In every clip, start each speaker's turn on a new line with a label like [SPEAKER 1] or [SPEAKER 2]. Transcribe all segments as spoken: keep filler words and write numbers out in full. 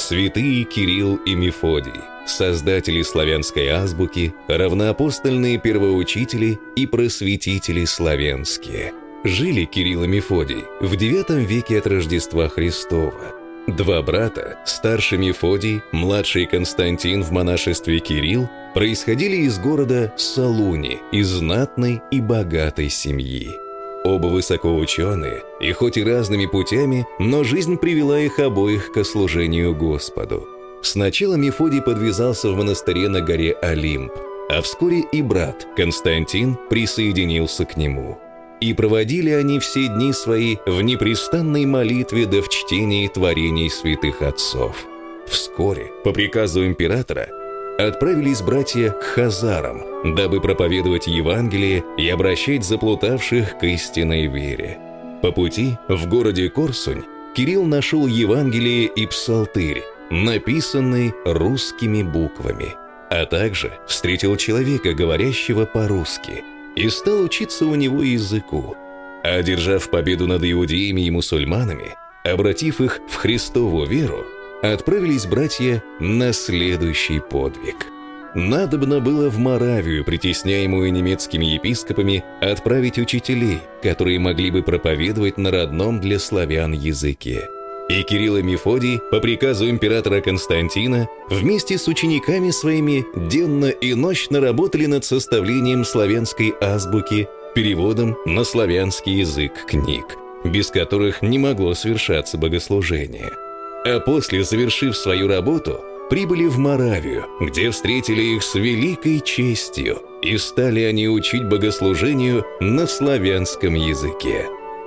[SPEAKER 1] святые Кирилл и Мефодий, создатели славянской азбуки, равноапостольные первоучители и просветители славянские. Жили Кирилл и Мефодий в девятом веке от Рождества Христова. Два брата, старший Мефодий, младший Константин в монашестве Кирилл, происходили из города Салуни, из знатной и богатой семьи. Оба высокоученые, и хоть и разными путями, но жизнь привела их обоих ко служению Господу. Сначала Мефодий подвязался в монастыре на горе Олимп, а вскоре и брат Константин присоединился к нему. И проводили они все дни свои в непрестанной молитве да в чтении творений святых отцов. Вскоре, по приказу императора, отправились братья к хазарам, дабы проповедовать Евангелие и обращать заплутавших к истинной вере. По пути в городе Корсунь Кирилл нашел Евангелие и псалтырь, написанный русскими буквами, а также встретил человека, говорящего по-русски, и стал учиться у него языку. Одержав победу над иудеями и мусульманами, обратив их в Христову веру, отправились братья на следующий подвиг. Надобно было в Моравию, притесняемую немецкими епископами, отправить учителей, которые могли бы проповедовать на родном для славян языке. И Кирилл и Мефодий, по приказу императора Константина, вместе с учениками своими денно и ночно работали над составлением славянской азбуки, переводом на славянский язык книг, без которых не могло совершаться богослужение. А после, завершив свою работу, прибыли в Моравию, где встретили их с великой честью, и стали они учить богослужению на славянском языке.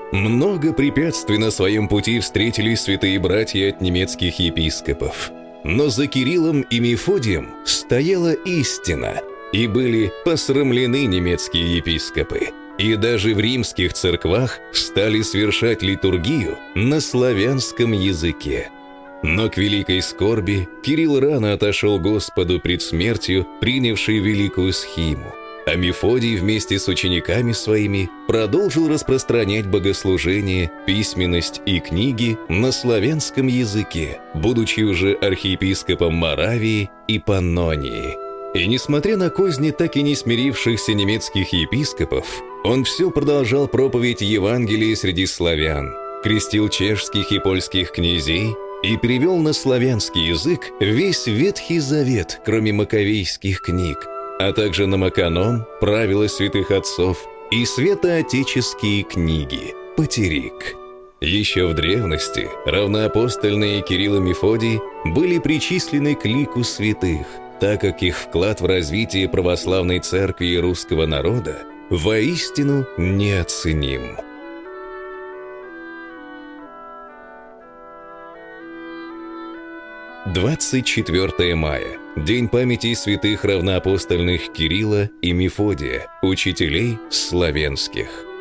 [SPEAKER 1] Много препятствий на своем пути встретили святые братья от немецких епископов. Но за Кириллом и Мефодием стояла истина, и были посрамлены немецкие епископы, и даже в римских церквах стали совершать литургию на славянском языке. Но к великой скорби Кирилл рано отошел Господу пред смертью, принявший великую схиму, а Мефодий вместе с учениками своими продолжил распространять богослужение, письменность и книги на славянском языке, будучи уже архиепископом Моравии и Паннонии. И несмотря на козни так и не смирившихся немецких епископов, он все продолжал проповедь Евангелия среди славян, крестил чешских и польских князей и перевел на славянский язык весь Ветхий Завет, кроме маковейских книг, а также на Маканон, правила святых отцов и святоотеческие книги, Патерик. Еще в древности равноапостольные Кирилл и Мефодий были причислены к лику святых, так как их вклад в развитие православной церкви и русского народа воистину неоценим. двадцать четвёртое мая. День памяти святых равноапостольных Кирилла и Мефодия, учителей славянских.